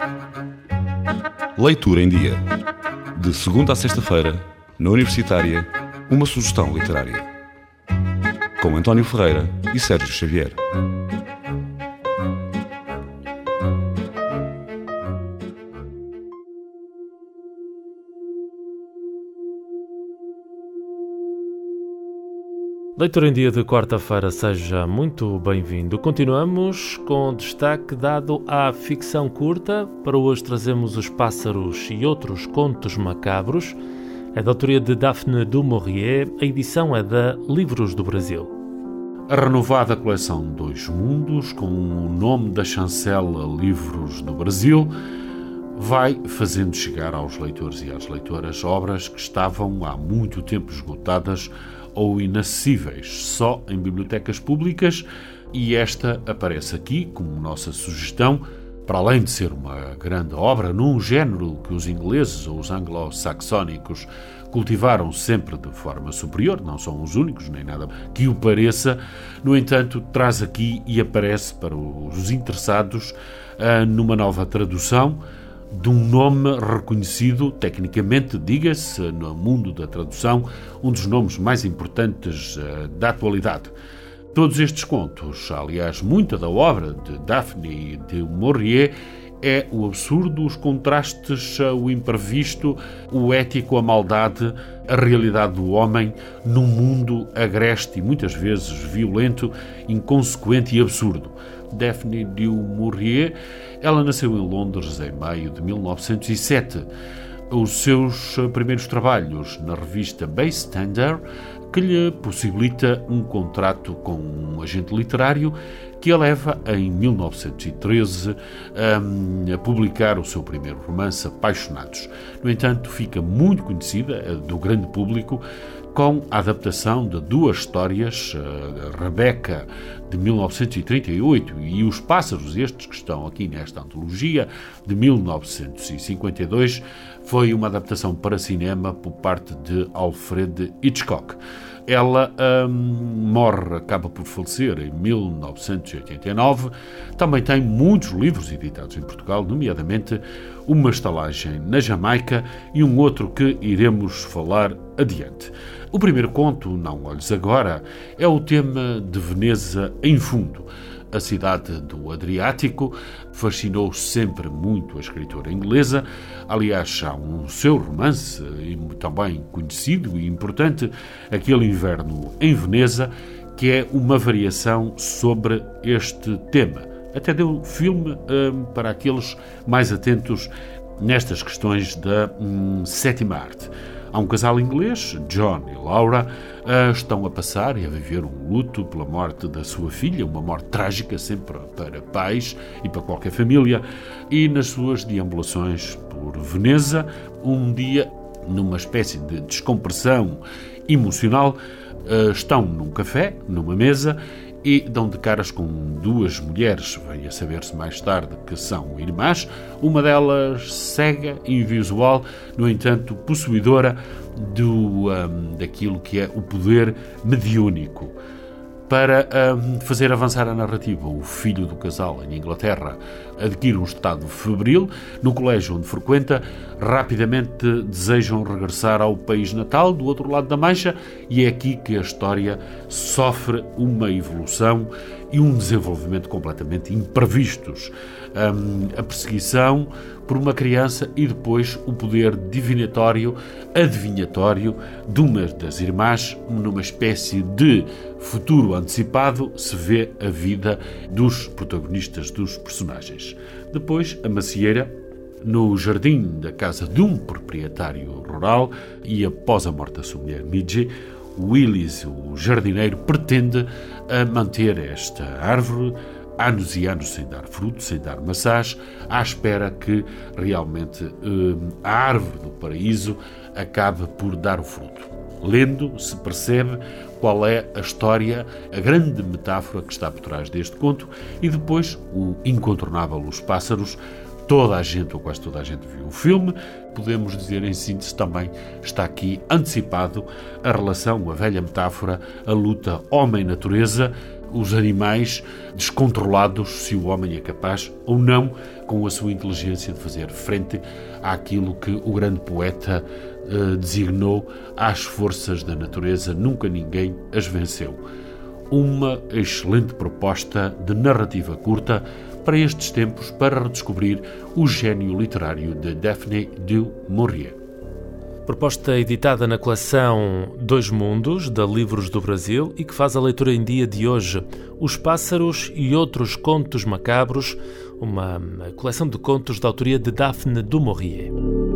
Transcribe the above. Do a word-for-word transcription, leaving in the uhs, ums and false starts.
Leitura em Dia. De segunda a sexta-feira, na Universitária, uma sugestão literária. Com António Ferreira e Sérgio Xavier. Leitura em Dia de quarta-feira, seja muito bem-vindo. Continuamos com destaque dado à ficção curta. Para hoje trazemos Os Pássaros e Outros Contos Macabros. É da autoria de Daphne du Maurier. A edição é da Livros do Brasil. A renovada coleção Dois Mundos, com o nome da chancela Livros do Brasil, vai fazendo chegar aos leitores e às leitoras obras que estavam há muito tempo esgotadas ou inacessíveis só em bibliotecas públicas, e esta aparece aqui como nossa sugestão, para além de ser uma grande obra num género que os ingleses ou os anglo-saxónicos cultivaram sempre de forma superior, não são os únicos, nem nada que o pareça. No entanto, traz aqui e aparece para os interessados numa nova tradução de um nome reconhecido, tecnicamente, diga-se, no mundo da tradução, um dos nomes mais importantes uh, da atualidade. Todos estes contos, aliás, muita da obra de Daphne du Maurier, é o absurdo, os contrastes, o imprevisto, o ético, a maldade, a realidade do homem num mundo agreste e muitas vezes violento, inconsequente e absurdo. Daphne du Maurier, ela nasceu em Londres em maio de mil novecentos e sete. Os seus primeiros trabalhos na revista Bystander, que lhe possibilita um contrato com um agente literário que a leva, em mil novecentos e treze, a, a publicar o seu primeiro romance, Apaixonados. No entanto, fica muito conhecida do grande público com a adaptação de duas histórias, Rebecca, de mil novecentos e trinta e oito, e Os Pássaros, estes que estão aqui nesta antologia, de mil novecentos e cinquenta e dois, foi uma adaptação para cinema por parte de Alfred Hitchcock. Ela hum, morre, acaba por falecer em mil novecentos e oitenta e nove. Também tem muitos livros editados em Portugal, nomeadamente Uma Estalagem na Jamaica e um outro que iremos falar adiante. O primeiro conto, Não Olhes Agora, é o tema de Veneza em fundo. A cidade do Adriático fascinou sempre muito a escritora inglesa. Aliás, há um seu romance, também conhecido e importante, Aquele Inverno em Veneza, que é uma variação sobre este tema. Até deu filme hum, para aqueles mais atentos nestas questões da hum, sétima arte. Há um casal inglês, John e Laura, estão a passar e a viver um luto pela morte da sua filha, uma morte trágica sempre para pais e para qualquer família, e nas suas deambulações por Veneza, um dia, numa espécie de descompressão emocional, estão num café, numa mesa, e dão de caras com duas mulheres, vem a saber-se mais tarde que são irmãs, uma delas cega, invisual, no entanto possuidora do, um, daquilo que é o poder mediúnico. Para um, fazer avançar a narrativa, o filho do casal em Inglaterra adquire um estado febril. No colégio onde frequenta, rapidamente desejam regressar ao país natal, do outro lado da Mancha, e é aqui que a história sofre uma evolução e um desenvolvimento completamente imprevistos. Um, a perseguição por uma criança e depois o poder divinatório, adivinhatório de uma das irmãs, numa espécie de futuro antecipado, se vê a vida dos protagonistas, dos personagens. Depois, a macieira, no jardim da casa de um proprietário rural, e após a morte da sua mulher Midge, Willis, o jardineiro, pretende manter esta árvore anos e anos sem dar fruto, sem dar maçãs, à espera que realmente a árvore do paraíso acabe por dar o fruto. Lendo, se percebe qual é a história, a grande metáfora que está por trás deste conto, e depois o incontornável Os Pássaros. Toda a gente, ou quase toda a gente, viu o filme. Podemos dizer, em síntese, também está aqui antecipado a relação, a velha metáfora, a luta homem-natureza, os animais descontrolados, se o homem é capaz ou não, com a sua inteligência, de fazer frente àquilo que o grande poeta eh, designou às forças da natureza. Nunca ninguém as venceu. Uma excelente proposta de narrativa curta para estes tempos, para redescobrir o gênio literário de Daphne du Maurier. Proposta editada na coleção Dois Mundos, da Livros do Brasil, e que faz a leitura em dia de hoje, Os Pássaros e Outros Contos Macabros, uma coleção de contos da autoria de Daphne du Maurier.